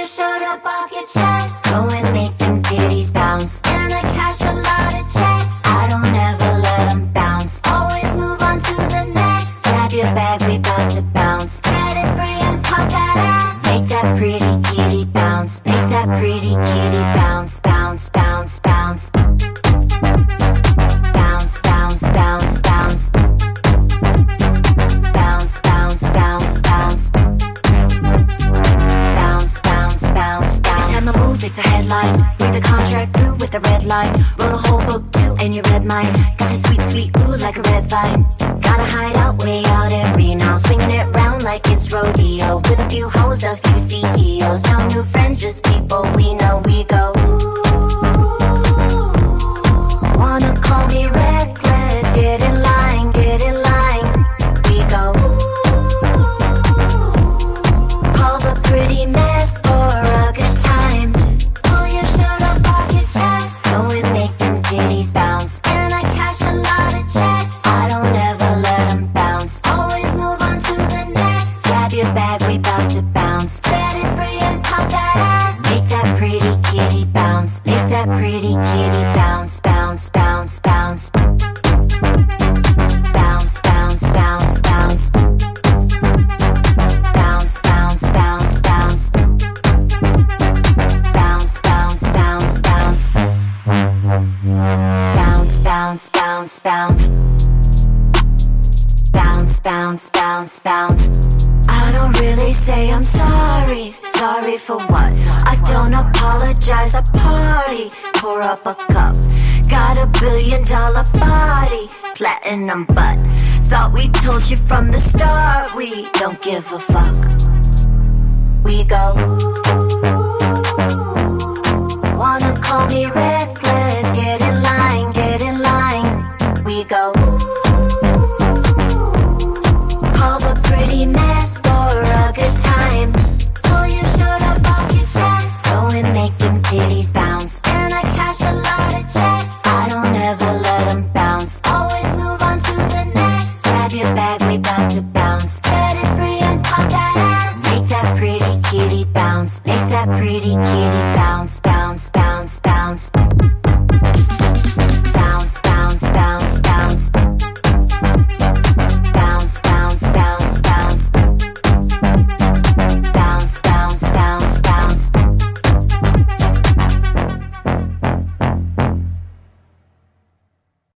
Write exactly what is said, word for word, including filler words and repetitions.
shirt up off your chest. Go and make them titties bounce. And I cash a lot of checks. I don't ever let them bounce. Always move on to the next. Grab your bag, we bout to bounce. Set it free and pop that ass. Make that pretty kitty bounce. Make that pretty kitty bounce. Bounce, bounce, bounce. Bounce, bounce, bounce, bounce. Bounce, bounce, bounce, bounce. Bounce, bounce, bounce, bounce. Every time I move, it's a headline. Read the contract through with a red line. Roll a whole book too, and you read mine. Got a sweet, sweet ooh like a red vine. Gotta hide out way out in Reno. Swinging it round like it's rodeo. With a few hoes, a few C E Os. No new friends, just people we know. We go wanna call me reckless. Get in line, get in line. We go call the pretty mess for a good time. Pull your shirt up off your chest. Go and make them titties bounce. And I cash a lot of checks. I don't ever let them bounce. Always move on to the next. Grab your bag, we bout to bounce. Set it free and pop that ass. Make that pretty kitty bounce. Make that pretty kitty bounce. Bounce, bounce, bounce. Bounce, bounce, bounce, bounce. Bounce, bounce, bounce, bounce. Bounce, bounce, bounce, bounce. Bounce, bounce, bounce, bounce. Bounce, bounce, bounce, bounce. I don't really say I'm sorry. Sorry for what? I don't apologize, I party. Pour up a cup. Got a billion dollar body. Platinum butt. Thought we told you from the start. We don't give a fuck. We go wanna call me reckless. Get in line, get in line. We go call the pretty mess for a good time. Pull your shirt up off your chest. Go and make them titties bounce. And I cash a lot of checks. I don't ever let them bounce. Always move on to the next. Grab your bag, we bout to bounce. Set it free and pop that ass. Make that pretty kitty bounce. Make that pretty kitty bounce. Bounce, bounce, bounce. Bounce, bounce.